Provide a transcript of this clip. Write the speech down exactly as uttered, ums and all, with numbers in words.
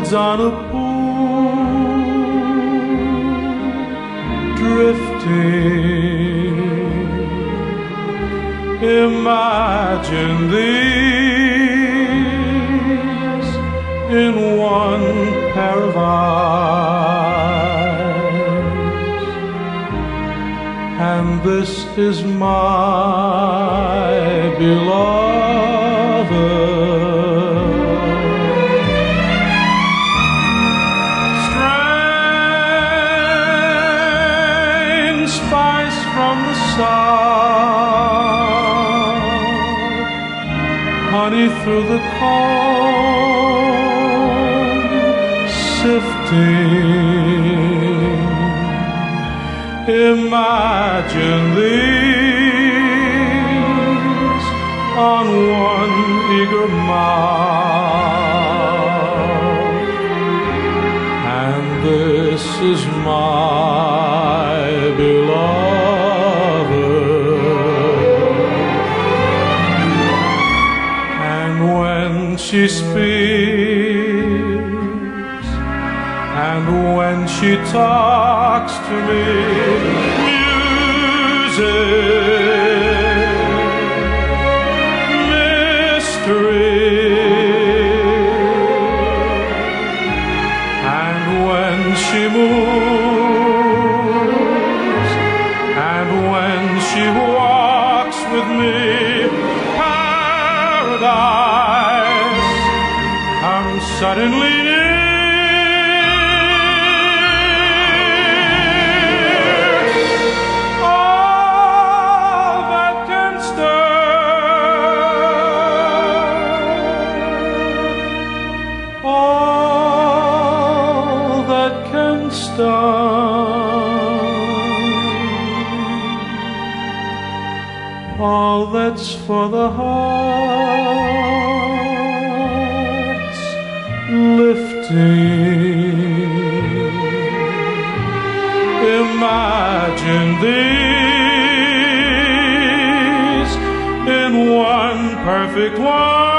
lines on a pool, drifting. Imagine these in one pair of eyes, and this is my beloved. Strange spice from the south, honey through the comb, sifting. Imagine these on one eager mouth, and this is my beloved. And when she speaks, and when she talks to me, music, mystery. And when she moves, and when she walks with me, paradise comes suddenly near. All that can stun, all that's for the heart's lifting. Imagine these in one perfect one.